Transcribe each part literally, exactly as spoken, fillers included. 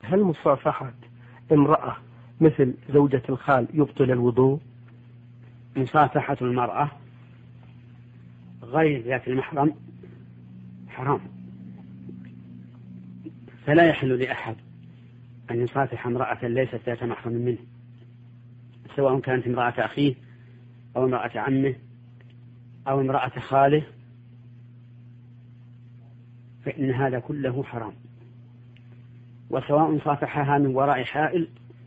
هل مصافحة امرأة مثل زوجة الخال يبطل الوضوء؟ مصافحة المرأة غير ذات المحرم حرام، فلا يحل لأحد أن يصافح امرأة ليست ذات محرم منه، سواء كانت امرأة أخيه أو امرأة عمه أو امرأة خاله، فإن هذا كله حرام، وسواء صافحها من وراء حائل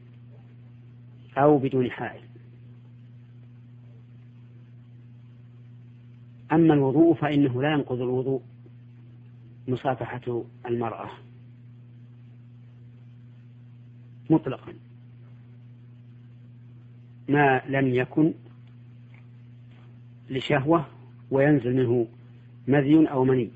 أو بدون حائل. أما الوضوء فإنه لا ينقض الوضوء مصافحة المرأة مطلقا ما لم يكن لشهوة وينزل منه مذي أو مني،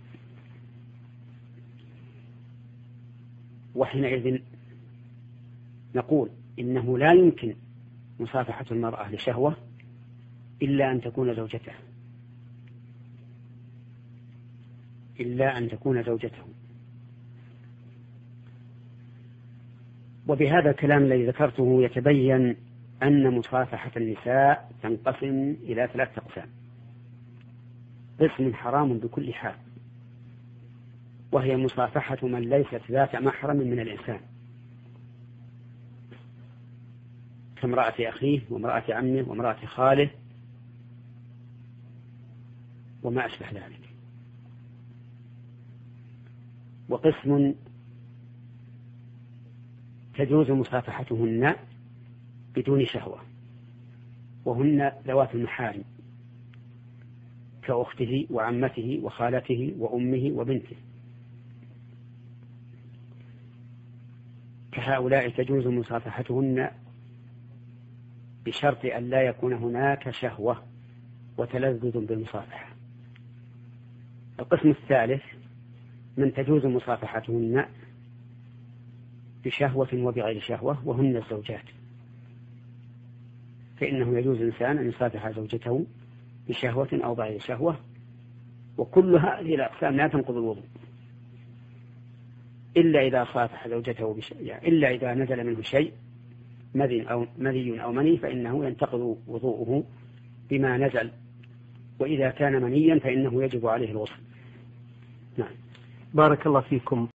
وحينئذ نقول إنه لا يمكن مصافحة المرأة لشهوة إلا أن تكون زوجته إلا أن تكون زوجته وبهذا الكلام الذي ذكرته يتبين أن مصافحة النساء تنقسم إلى ثلاثة أقسام: قسم حرام بكل حال، وهي مصافحة من ليست ذات محرم من الإنسان كامرأة أخيه وامرأة عمه وامرأة خاله وما أشبه ذلك. وقسم تجوز مصافحتهن بدون شهوة، وهن ذوات المحارم كأخته وعمته وخالته وأمه وبنته، كهؤلاء تجوز مصافحتهن بشرط أن لا يكون هناك شهوة وتلذذ بالمصافحة. القسم الثالث من تجوز مصافحتهن بشهوة وبغير شهوة، وهن الزوجات، فإنه يجوز الإنسان أن يصافح زوجته بشهوة أو بغير شهوة، وكل هذه الأقسام لا تنقض الوضوء إلا إذا صافح زوجته بش... يعني إلا إذا نزل منه شيء مذي أو مذي أو مني، فإنه ينتقض وضوءه بما نزل، وإذا كان منيا فإنه يجب عليه الغسل. نعم. بارك الله فيكم.